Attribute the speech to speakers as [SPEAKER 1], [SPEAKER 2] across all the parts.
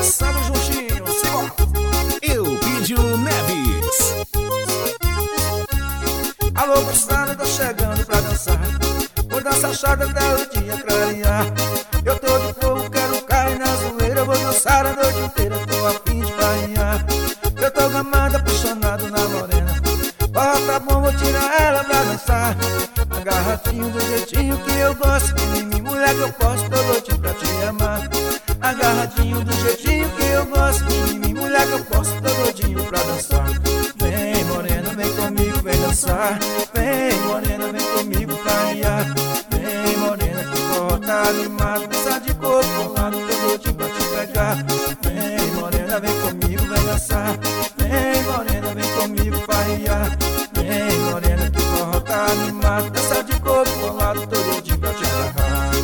[SPEAKER 1] dançando juntinho, simbora.
[SPEAKER 2] Elpidio Neves.
[SPEAKER 1] Alô, moçada, tô chegando pra dançar. Vou dançar chata até o dia clarear. Eu tô de fogo, quero cair na zoeira. Eu vou dançar a noite inteira, tô a fim de farinhar. Eu tô gamado, apaixonado na morena. Ó, tá bom, vou tirar ela pra dançar. Agarradinho do jeitinho que eu gosto. Em mim, mulher, que eu posso, tô louquinho pra te amar. Agarradinho do jeitinho que eu gosto. Em mim, mulher, que eu posso, tô louquinho pra dançar. Vem, morena, vem comigo, vem dançar. Vem, morena, vem comigo farinhar. Vem, morena, que o forró tá animado. Dança de corpo colado, tô louquinho pra te pegar. Vem, morena, vem comigo, vem dançar. Vem, morena, vem comigo farinhar. Vem, morena, que o forró tá animado. Dança de corpo colado, tô louquinho pra te agarrar.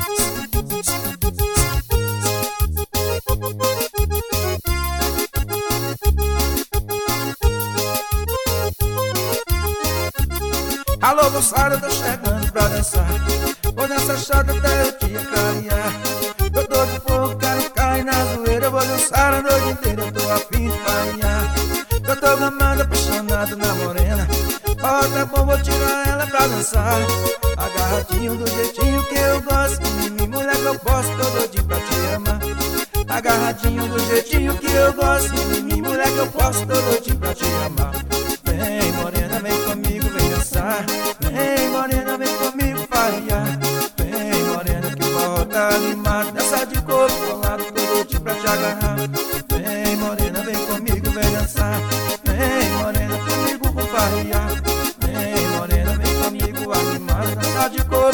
[SPEAKER 1] Alô, moçada, eu tô chegando pra dançar. Vou dançar chata até o dia clarear. Eu tô de fogo, quero cair na zoeira. Eu vou dançar a noite inteira, eu tô a fim de farinhar. Eu tô gamado, apaixonado na morena. Ó, tá bom, vou tirar ela pra dançar. Agarradinho do jeitinho que eu gosto. Menina, mulher, que eu posso, tô doidinho pra te amar. Agarradinho do jeitinho que eu gosto. Menina, mulher, que eu posso, tô doidinho pra te amar. Vem, morena, vem comigo, vem dançar. Vem, morena, vem comigo farinhar. Vem, morena, que o forró tá animado. Dança de corpo colado, tô doidinho pra te agarrar. Vem, morena, vem comigo, vem dançar. Vem, morena, comigo vou farinhar. Vem, morena, vem comigo animado. Dança de corpo